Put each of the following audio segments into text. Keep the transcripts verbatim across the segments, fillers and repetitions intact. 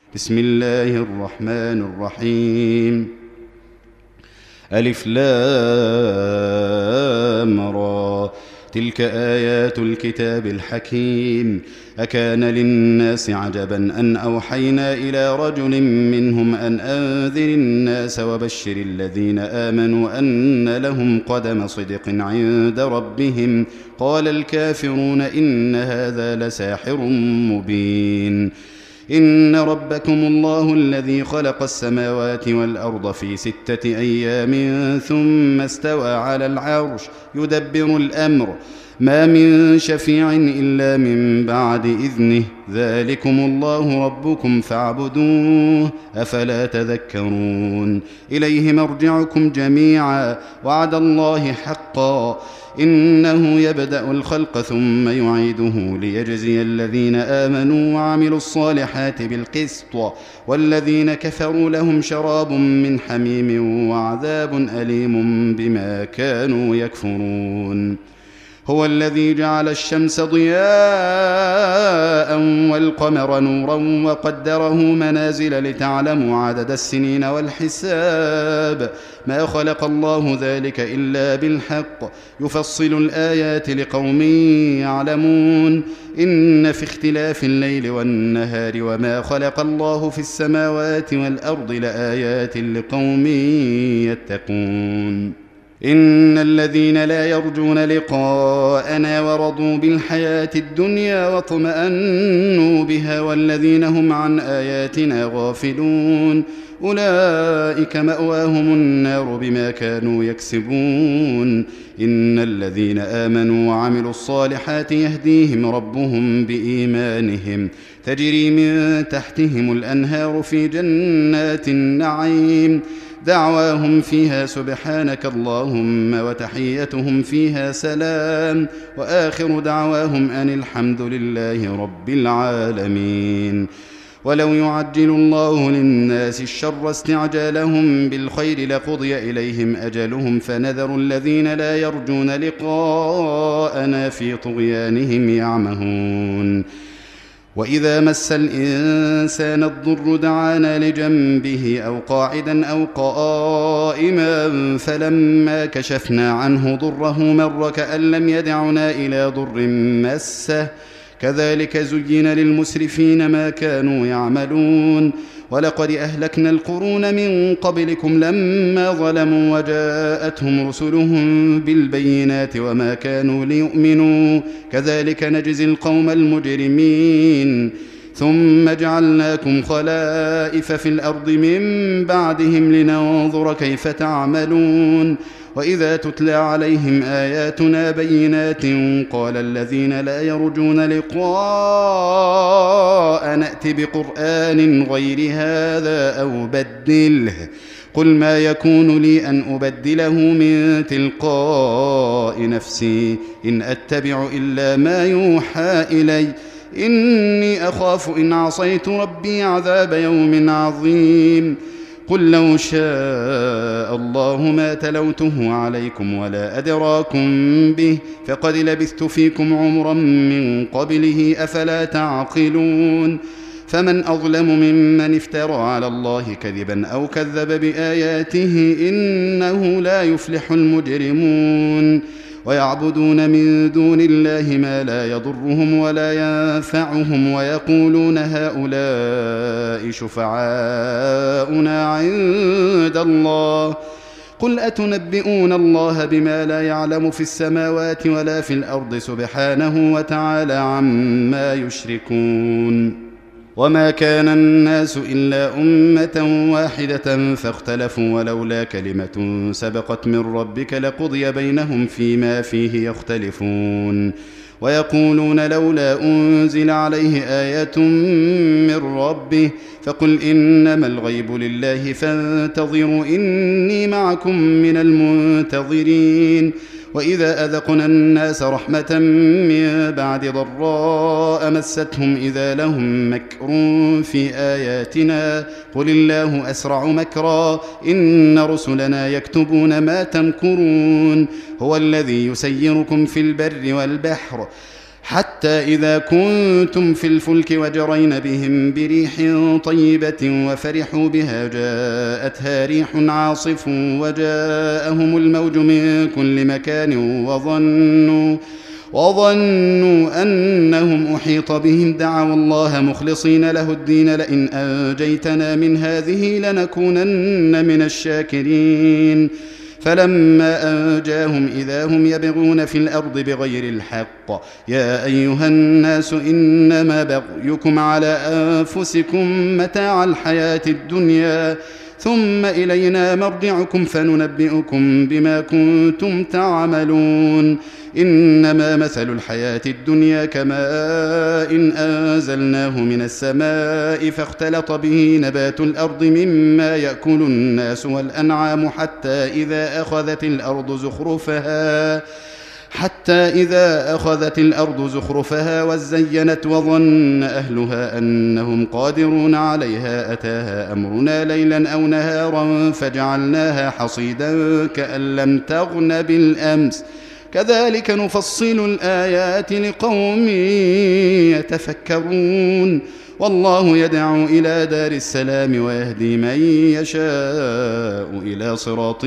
بسم الله الرحمن الرحيم. ألف لام را، تلك آيات الكتاب الحكيم. أكان للناس عجبا أن أوحينا إلى رجل منهم أن أنذر الناس وبشر الذين آمنوا أن لهم قدم صدق عند ربهم. قال الكافرون إن هذا لساحر مبين. إن ربكم الله الذي خلق السماوات والأرض في ستة أيام ثم استوى على العرش يدبر الأمر، ما من شفيع إلا من بعد إذنه، ذلكم الله ربكم فاعبدوه أفلا تذكرون. إليه مرجعكم جميعا، وعد الله حقا، إنه يبدأ الخلق ثم يعيده ليجزي الذين آمنوا وعملوا الصالحات بالقسط، والذين كفروا لهم شراب من حميم وعذاب أليم بما كانوا يكفرون. هو الذي جعل الشمس ضياء والقمر نورا وقدره منازل لتعلموا عدد السنين والحساب، ما خلق الله ذلك إلا بالحق، يفصل الآيات لقوم يعلمون. إن في اختلاف الليل والنهار وما خلق الله في السماوات والأرض لآيات لقوم يتقون. إن الذين لا يرجون لقاءنا ورضوا بالحياة الدنيا واطمأنوا بها والذين هم عن آياتنا غافلون أولئك مأواهم النار بما كانوا يكسبون. إن الذين آمنوا وعملوا الصالحات يهديهم ربهم بإيمانهم، تجري من تحتهم الأنهار في جنات النعيم، دعواهم فيها سبحانك اللهم وتحيتهم فيها سلام، وآخر دعواهم أن الحمد لله رب العالمين. ولو يعجل الله للناس الشر استعجالهم بالخير لقضي إليهم أجلهم، فنذر الذين لا يرجون لقاءنا في طغيانهم يعمهون. وإذا مس الإنسان الضر دعانا لجنبه أو قاعدا أو قائما، فلما كشفنا عنه ضره مر كأن لم يدعنا إلى ضر مسه، كذلك زين للمسرفين ما كانوا يعملون. ولقد أهلكنا القرون من قبلكم لما ظلموا وجاءتهم رسلهم بالبينات وما كانوا ليؤمنوا، كذلك نجزي القوم المجرمين. ثم جعلناكم خلائف في الأرض من بعدهم لننظر كيف تعملون. وإذا تتلى عليهم آياتنا بينات قال الذين لا يرجون لقاء نأت بقرآن غير هذا أو بدله، قل ما يكون لي أن أبدله من تلقاء نفسي إن أتبع إلا ما يوحى إلي، إني أخاف إن عصيت ربي عذاب يوم عظيم. قل لو شاء الله ما تلوته عليكم ولا أدراكم به، فقد لبثت فيكم عمرا من قبله أفلا تعقلون. فمن أظلم ممن افترى على الله كذبا أو كذب بآياته، إنه لا يفلح المجرمون. ويعبدون من دون الله ما لا يضرهم ولا ينفعهم، ويقولون هؤلاء شفعاؤنا عند الله، قل أتنبئون الله بما لا يعلم في السماوات ولا في الأرض سبحانه وتعالى عما يشركون. وما كان الناس إلا أمة واحدة فاختلفوا، ولولا كلمة سبقت من ربك لقضي بينهم فيما فيه يختلفون. ويقولون لولا أنزل عليه آية من ربه، فقل إنما الغيب لله فانتظروا إني معكم من المنتظرين. وإذا أذقنا الناس رحمة من بعد ضراء مستهم إذا لهم مكر في آياتنا، قل الله أسرع مكرا إن رسلنا يكتبون ما تمكرون. هو الذي يسيركم في البر والبحر حتى إذا كنتم في الفلك وجرين بهم بريح طيبة وفرحوا بها جاءتها ريح عاصف وجاءهم الموج من كل مكان وظنوا وظنوا أنهم أحيط بهم دعوا الله مخلصين له الدين لئن أنجيتنا من هذه لنكونن من الشاكرين فلما أنجاهم إذا هم يبغون في الأرض بغير الحق يا أيها الناس إنما بغيكم على أنفسكم متاع الحياة الدنيا ثم إلينا مرجعكم فننبئكم بما كنتم تعملون إنما مثل الحياة الدنيا كماء إن أنزلناه من السماء فاختلط به نبات الأرض مما يأكل الناس والأنعام حتى إذا أخذت الأرض زخرفها حتى إذا أخذت الأرض زخرفها وزينت وظن أهلها أنهم قادرون عليها أتاها أمرنا ليلا أو نهارا فجعلناها حصيدا كأن لم تغن بالأمس كذلك نفصل الآيات لقوم يتفكرون والله يدعو إلى دار السلام ويهدي من يشاء إلى صراط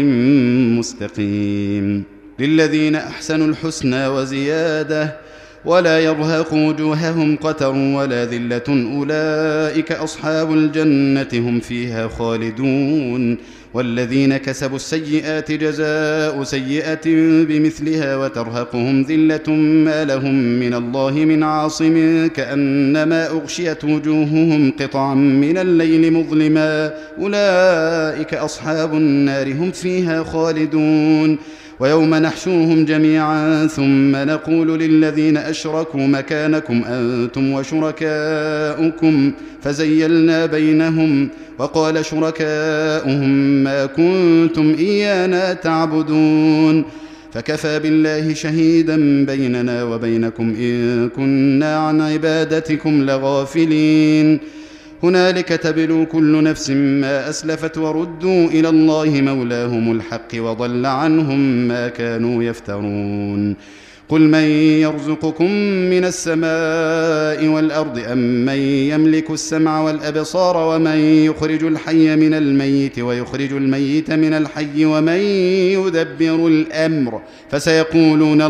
مستقيم للذين أحسنوا الحسنى وزيادة ولا يرهق وجوههم قتر ولا ذلة أولئك أصحاب الجنة هم فيها خالدون والذين كسبوا السيئات جزاء سيئة بمثلها وترهقهم ذلة ما لهم من الله من عاصم كأنما أغشيت وجوههم قطعا من الليل مظلما أولئك أصحاب النار هم فيها خالدون ويوم نحشرهم جميعا ثم نقول للذين أشركوا مكانكم أنتم وشركاؤكم فزيلنا بينهم وقال شركاؤهم ما كنتم إيانا تعبدون فكفى بالله شهيدا بيننا وبينكم إن كنا عن عبادتكم لغافلين هنالك تبلو كل نفس ما أسلفت وردوا إلى الله مولاهم الحق وضل عنهم ما كانوا يفترون قل من يرزقكم من السماء والأرض أم من يملك السمع والأبصار ومن يخرج الحي من الميت ويخرج الميت من الحي ومن يدبر الأمر فسيقولون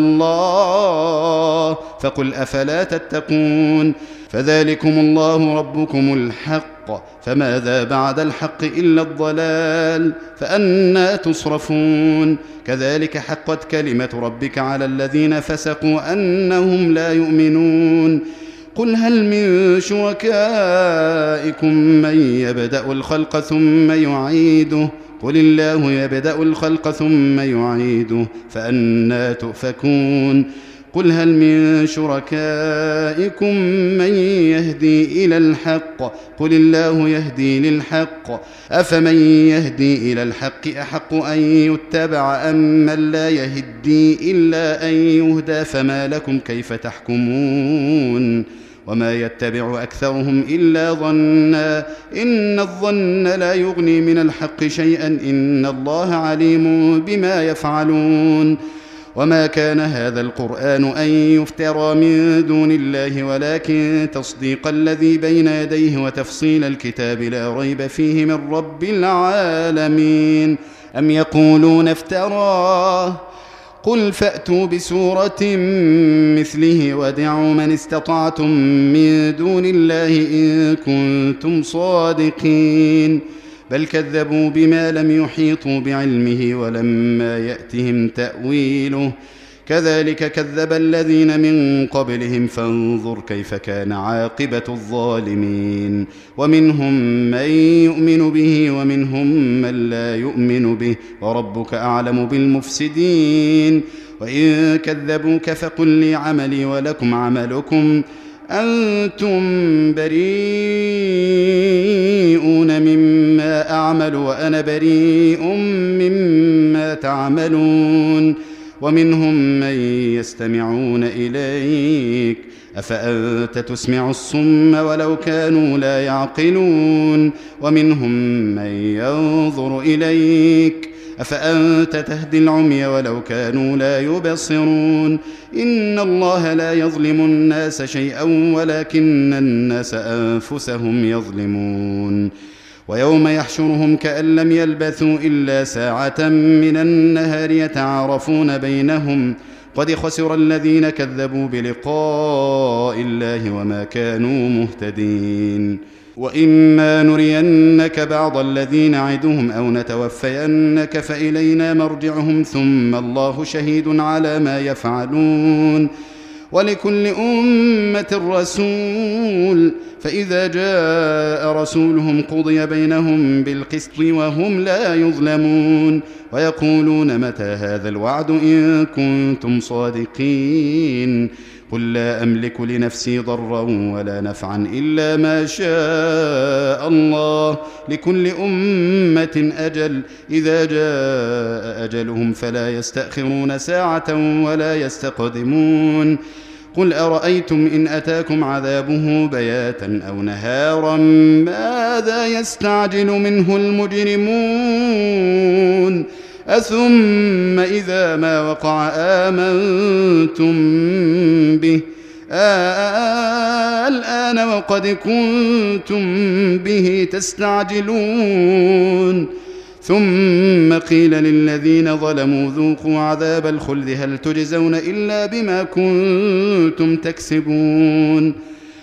الله فقل أفلا تتقون فذلكم الله ربكم الحق فماذا بعد الحق إلا الضلال فأنى تصرفون كذلك حقت كلمة ربك على الذين فسقوا أنهم لا يؤمنون قل هل من شركائكم من يبدأ الخلق ثم يعيده قل الله يبدأ الخلق ثم يعيده فأنى تؤفكون قل هل من شركائكم من يهدي إلى الحق قل الله يهدي للحق أفمن يهدي إلى الحق أحق أن يتبع أم من لا يهدي إلا أن يهدى فما لكم كيف تحكمون وما يتبع أكثرهم إلا ظنا إن الظن لا يغني من الحق شيئا إن الله عليم بما يفعلون وما كان هذا القرآن أن يفترى من دون الله ولكن تصديق الذي بين يديه وتفصيل الكتاب لا ريب فيه من رب العالمين أم يقولون افتراه قل فأتوا بسورة مثله وادعوا من استطعتم من دون الله إن كنتم صادقين بل كذبوا بما لم يحيطوا بعلمه ولما يأتهم تأويله كذلك كذب الذين من قبلهم فانظر كيف كان عاقبة الظالمين ومنهم من يؤمن به ومنهم من لا يؤمن به وربك أعلم بالمفسدين وإن كذبوك فقل لي عملي ولكم عملكم أنتم بريئون مما أعمل وأنا بريء مما تعملون ومنهم من يستمعون إليك أفأنت تسمع الصم ولو كانوا لا يعقلون ومنهم من ينظر إليك أفأنت تهدي العمي ولو كانوا لا يبصرون إن الله لا يظلم الناس شيئا ولكن الناس أنفسهم يظلمون ويوم يحشرهم كأن لم يلبثوا إلا ساعة من النهار يتعارفون بينهم قد خسر الذين كذبوا بلقاء الله وما كانوا مهتدين وإما نرينك بعض الذي نعدهم أو نتوفينك فإلينا مرجعهم ثم الله شهيد على ما يفعلون ولكل أمة رسول فإذا جاء رسولهم قضي بينهم بالقسط وهم لا يظلمون ويقولون متى هذا الوعد إن كنتم صادقين قل لا أملك لنفسي ضرا ولا نفعا إلا ما شاء الله لكل أمة أجل إذا جاء أجلهم فلا يستأخرون ساعة ولا يستقدمون قل أرأيتم إن أتاكم عذابه بياتا أو نهارا ماذا يستعجل منه المجرمون أثم إذا ما وقع آمنتم به الآن وقد كنتم به تستعجلون ثم قيل للذين ظلموا ذوقوا عذاب الخلد هل تجزون إلا بما كنتم تكسبون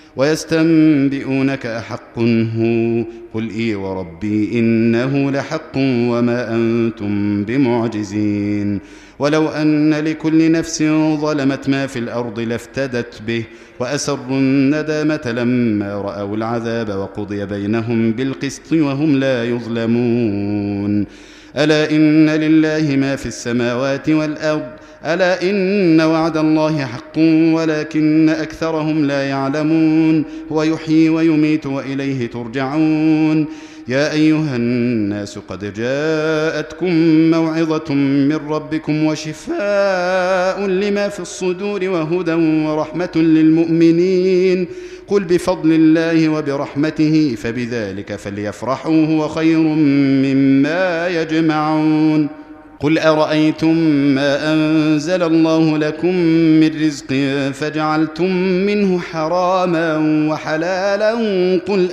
ويستنبئونك أحق هو قل إي وربي إنه لحق وما أنتم بمعجزين ولو أن لكل نفس ظلمت ما في الأرض لافتدت به وأسروا الندامة لما رأوا العذاب وقضي بينهم بالقسط وهم لا يظلمون ألا إن لله ما في السماوات والأرض ألا إن وعد الله حق ولكن أكثرهم لا يعلمون هو يحيي ويميت وإليه ترجعون يا أيها الناس قد جاءتكم موعظة من ربكم وشفاء لما في الصدور وهدى ورحمة للمؤمنين قل بفضل الله وبرحمته فبذلك فليفرحوا هو خير مما يجمعون قل أرأيتم ما أنزل الله لكم من رزق فجعلتم منه حراما وحلالا قل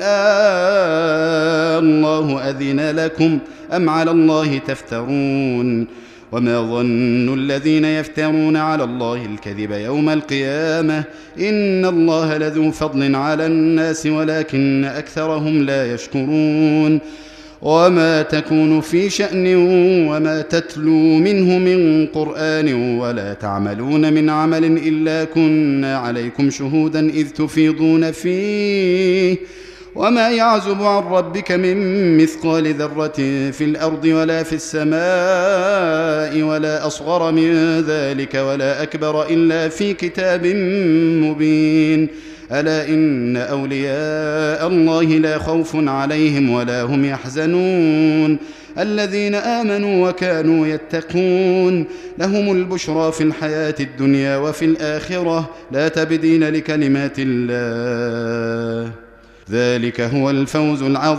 آه الله أذن لكم أم على الله تفترون وما ظن الذين يفترون على الله الكذب يوم القيامة إن الله لذو فضل على الناس ولكن أكثرهم لا يشكرون وما تكون في شأن وما تتلو منه من قرآن ولا تعملون من عمل إلا كنا عليكم شهودا إذ تفيضون فيه وما يعزب عن ربك من مثقال ذرة في الأرض ولا في السماء ولا أصغر من ذلك ولا أكبر إلا في كتاب مبين ألا إن أولياء الله لا خوف عليهم ولا هم يحزنون الذين آمنوا وكانوا يتقون لهم البشرى في الحياة الدنيا وفي الآخرة لا تبديل لكلمات الله ذلك هو الفوز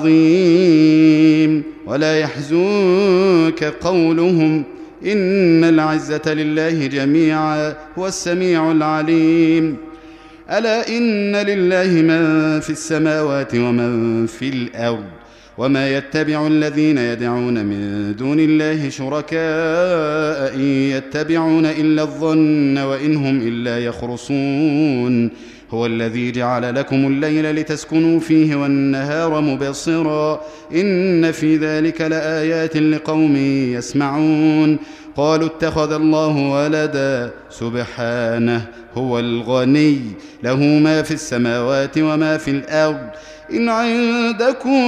العظيم ولا يحزنك قولهم إن العزة لله جميعا هو السميع العليم ألا إن لله من في السماوات ومن في الأرض وما يتبع الذين يدعون من دون الله شركاء إن يتبعون إلا الظن وإن هم إلا يخرصون هو الذي جعل لكم الليل لتسكنوا فيه والنهار مبصرا إن في ذلك لآيات لقوم يسمعون قالوا اتخذ الله ولدا سبحانه هو الغني له ما في السماوات وما في الأرض إن عندكم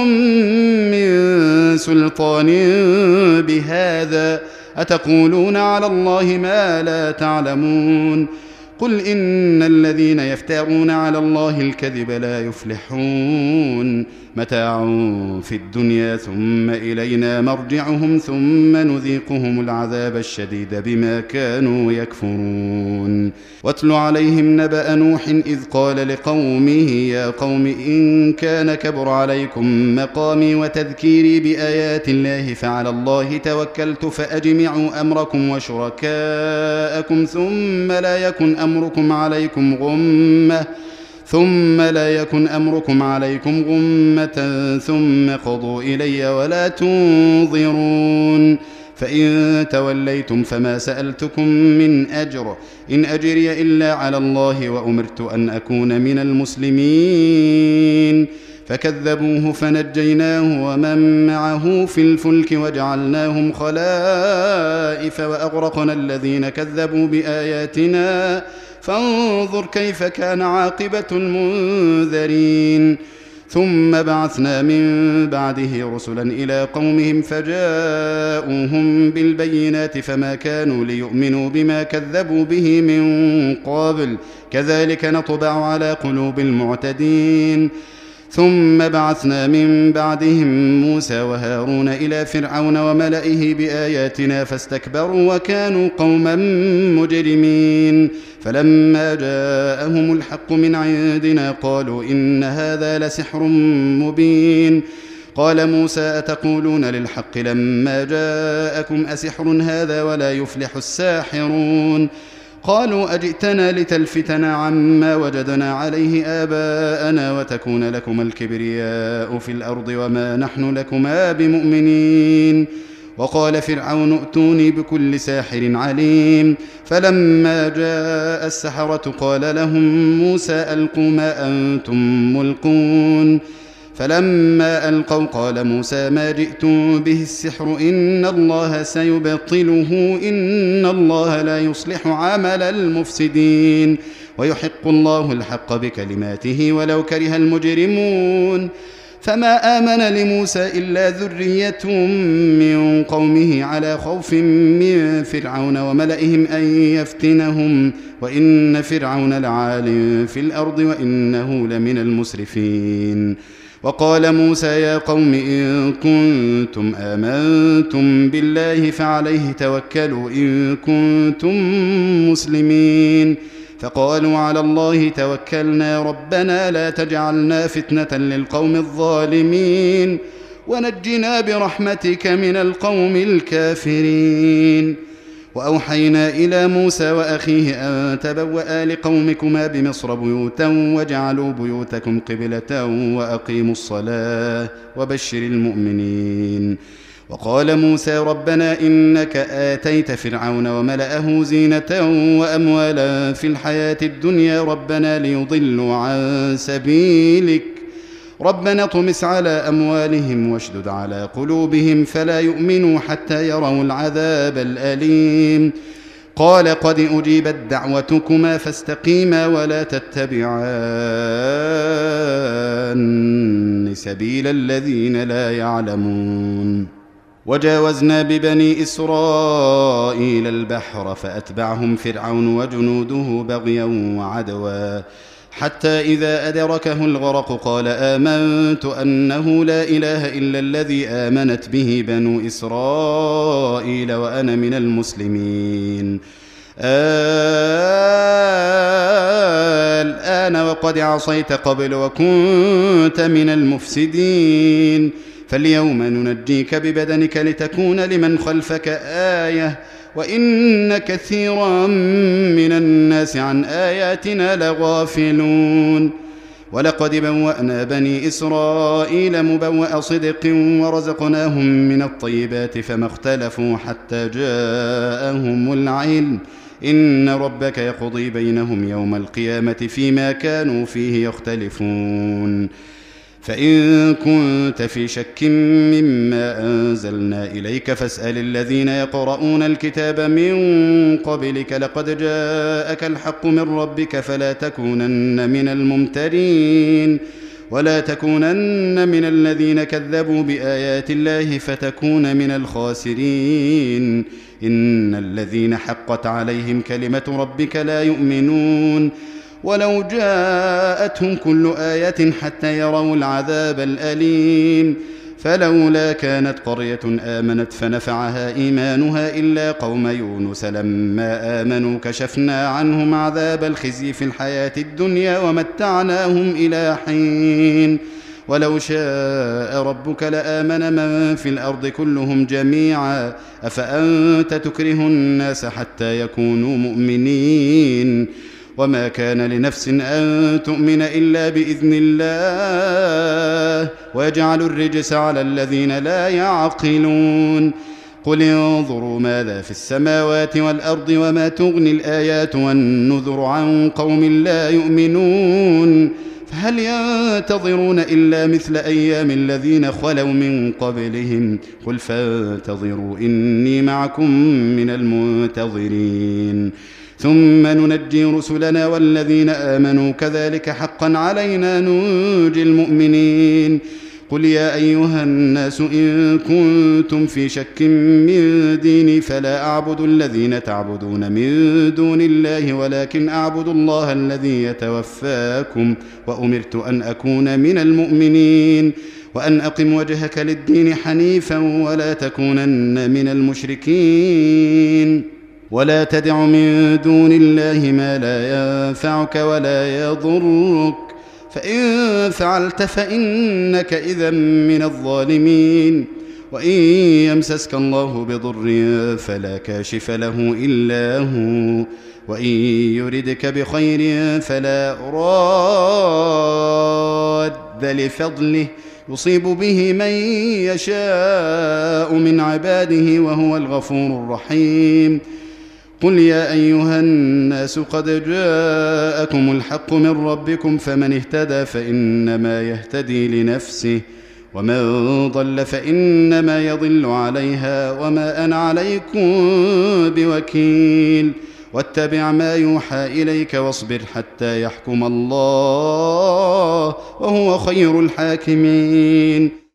من سلطان بهذا أتقولون على الله ما لا تعلمون قل إن الذين يفترون على الله الكذب لا يفلحون متاع في الدنيا ثم إلينا مرجعهم ثم نذيقهم العذاب الشديد بما كانوا يكفرون واتل عليهم نبأ نوح إذ قال لقومه يا قوم إن كان كبر عليكم مقامي وتذكيري بآيات الله فعلى الله توكلت فأجمعوا أمركم وشركاءكم ثم لا يكن أمركم عليكم غمة ثم لا يكن أمركم عليكم غمة ثم قضوا إلي ولا تنظرون فإن توليتم فما سألتكم من أجر إن أجري إلا على الله وأمرت أن أكون من المسلمين فكذبوه فنجيناه ومن معه في الفلك وجعلناهم خلائف وأغرقنا الذين كذبوا بآياتنا فانظر كيف كان عاقبة المنذرين ثم بعثنا من بعده رسلا إلى قومهم فجاءوهم بالبينات فما كانوا ليؤمنوا بما كذبوا به من قبل كذلك نطبع على قلوب المعتدين ثم بعثنا من بعدهم موسى وهارون إلى فرعون وملئه بآياتنا فاستكبروا وكانوا قوما مجرمين فلما جاءهم الحق من عندنا قالوا إن هذا لسحر مبين قال موسى أتقولون للحق لما جاءكم أسحر هذا ولا يفلح الساحرون قالوا أجئتنا لتلفتنا عما وجدنا عليه آباءنا وتكون لكما الكبرياء في الأرض وما نحن لكما بمؤمنين وقال فرعون ائتوني بكل ساحر عليم فلما جاء السحرة قال لهم موسى ألقوا ما أنتم ملقون فلما ألقوا قال موسى ما جئتم به السحر إن الله سيبطله إن الله لا يصلح عمل المفسدين ويحق الله الحق بكلماته ولو كره المجرمون فما آمن لموسى إلا ذرية من قومه على خوف من فرعون وملئهم أن يفتنهم وإن فرعون لعال في الأرض وإنه لمن المسرفين وقال موسى يا قوم إن كنتم آمنتم بالله فعليه توكلوا إن كنتم مسلمين فقالوا على الله توكلنا ربنا لا تجعلنا فتنة للقوم الظالمين ونجنا برحمتك من القوم الكافرين وأوحينا إلى موسى وأخيه أن تبوأ لقومكما بمصر بيوتا وجعلوا بيوتكم قبلة وأقيموا الصلاة وبشر المؤمنين وقال موسى ربنا إنك آتيت فرعون وملأه زينة وأموالا في الحياة الدنيا ربنا ليضلوا عن سبيلك ربنا اطمس على أموالهم واشدد على قلوبهم فلا يؤمنوا حتى يروا العذاب الأليم قال قد أجيبت دعوتكما فاستقيما ولا تتبعان سبيل الذين لا يعلمون وجاوزنا ببني إسرائيل البحر فأتبعهم فرعون وجنوده بغيا وعدوا حتى إذا أدركه الغرق قال آمنت أنه لا إله إلا الذي آمنت به بنو إسرائيل وأنا من المسلمين الآن وقد عصيت قبل وكنت من المفسدين فاليوم ننجيك ببدنك لتكون لمن خلفك آية وإن كثيرا من الناس عن آياتنا لغافلون ولقد بوأنا بني إسرائيل مبوأ صدق ورزقناهم من الطيبات فما اختلفوا حتى جاءهم العلم إن ربك يقضي بينهم يوم القيامة فيما كانوا فيه يختلفون فإن كنت في شك مما أنزلنا إليك فاسأل الذين يقرؤون الكتاب من قبلك لقد جاءك الحق من ربك فلا تكونن من الممترين ولا تكونن من الذين كذبوا بآيات الله فتكون من الخاسرين إن الذين حقت عليهم كلمة ربك لا يؤمنون ولو جاءتهم كل آية حتى يروا العذاب الأليم فلولا كانت قرية آمنت فنفعها إيمانها إلا قوم يونس لما آمنوا كشفنا عنهم عذاب الخزي في الحياة الدنيا ومتعناهم إلى حين ولو شاء ربك لآمن من في الأرض كلهم جميعا أفأنت تكره الناس حتى يكونوا مؤمنين وما كان لنفس أن تؤمن إلا بإذن الله ويجعل الرجس على الذين لا يعقلون قل انظروا ماذا في السماوات والأرض وما تغني الآيات والنذر عن قوم لا يؤمنون فهل ينتظرون إلا مثل أيام الذين خلوا من قبلهم قل فانتظروا إني معكم من المنتظرين ثم ننجي رسلنا والذين آمنوا كذلك حقا علينا ننجي المؤمنين قل يا أيها الناس إن كنتم في شك من ديني فلا أعبد الذين تعبدون من دون الله ولكن أعبد الله الذي يتوفاكم وأمرت أن أكون من المؤمنين وأن أقم وجهك للدين حنيفا ولا تكونن من المشركين ولا تدع من دون الله ما لا ينفعك ولا يضرك فإن فعلت فإنك إذا من الظالمين وإن يمسسك الله بضر فلا كاشف له إلا هو وإن يردك بخير فلا راد لفضله يصيب به من يشاء من عباده وهو الغفور الرحيم قل يا أيها الناس قد جاءكم الحق من ربكم فمن اهتدى فإنما يهتدي لنفسه ومن ضل فإنما يضل عليها وما أنا عليكم بوكيل واتبع ما يوحى إليك واصبر حتى يحكم الله وهو خير الحاكمين